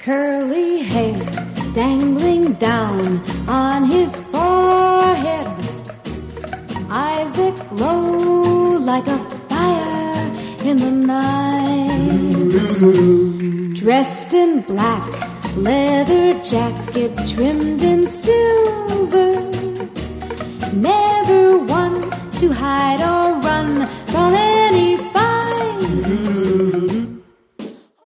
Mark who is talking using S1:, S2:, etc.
S1: Curly hair dangling down on his forehead, eyes that glow like a fire in the night. Dressed in black, leather jacket trimmed in silver, never one to hide or run from it.